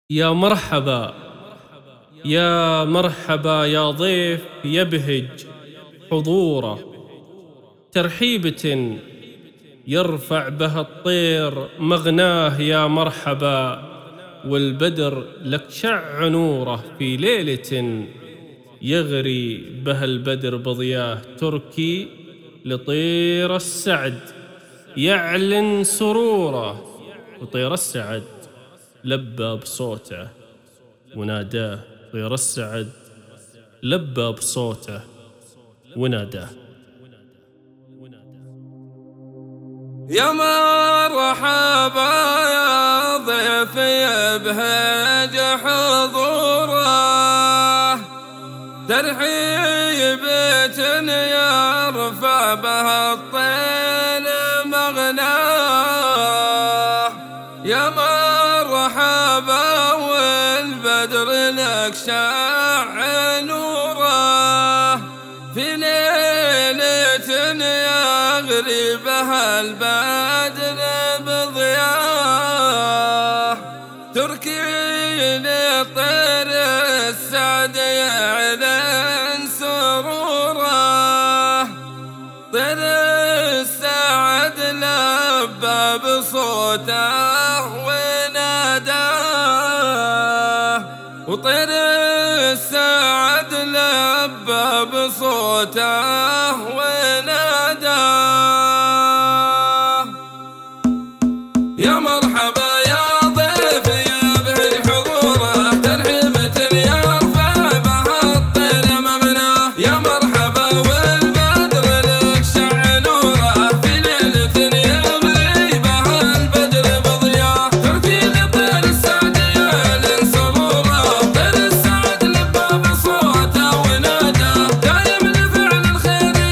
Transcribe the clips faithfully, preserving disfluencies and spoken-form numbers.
يا مرحبا يا مرحبا يا ضيف يبهج حضوره، ترحيبة يرفع بها الطير مغناه. يا مرحبا والبدر لك شع نوره، في ليلة يغري بها البدر بضياه. تركي لطير السعد يعلن سروره، وطير السعد لبى بصوته وناداه. طير السعد لبى بصوته وناداه. يا مرحبا يا ضيف يبهج حضوره، ترحيبة يرفع بها الطير مغناه. يا مرحبا والبدر لك شع نوره، في ليلة يغري بها البدر بضياه. تركي لطير السعد يعلن سروره، طير السعد لبى بصوته وناداه، وطير السعد لبى بصوته وناداه. يا مرحبا يا ضيف يبهج حضوره، ترحيبة يرفع بها الطير مغناه. يا مرحبا والبدر لك شع نوره، في ليلة يغري بها البدر بضياه. تركي لطير السعد يعلن سروره، طير السعد لبى بصوته وناداه. دايم لفعل الخير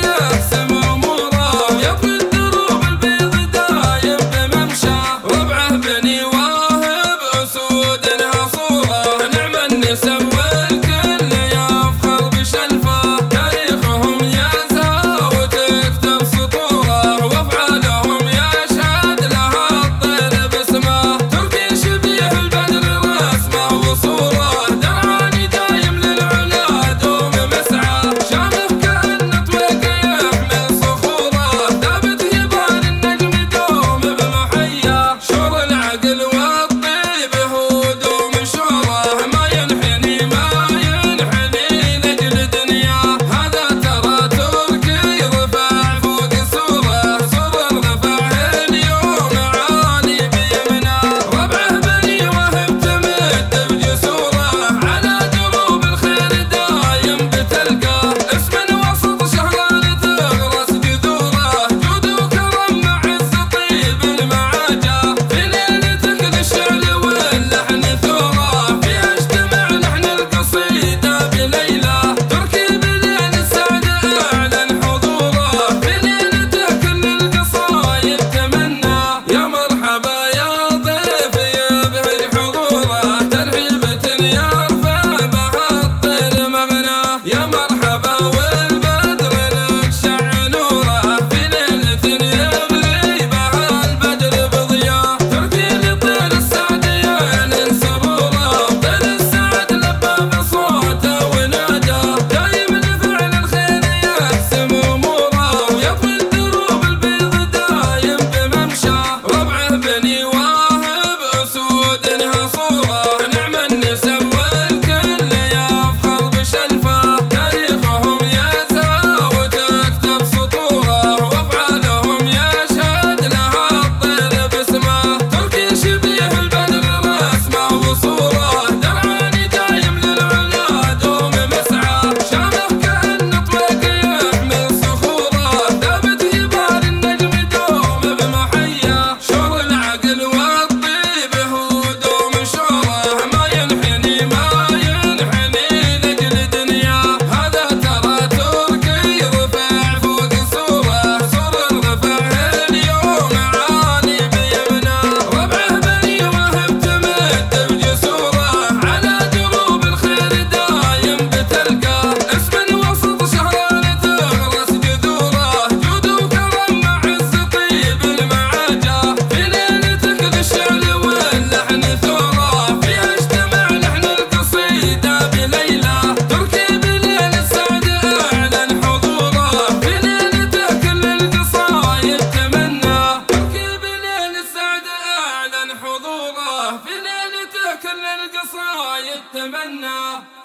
قصايد تمنى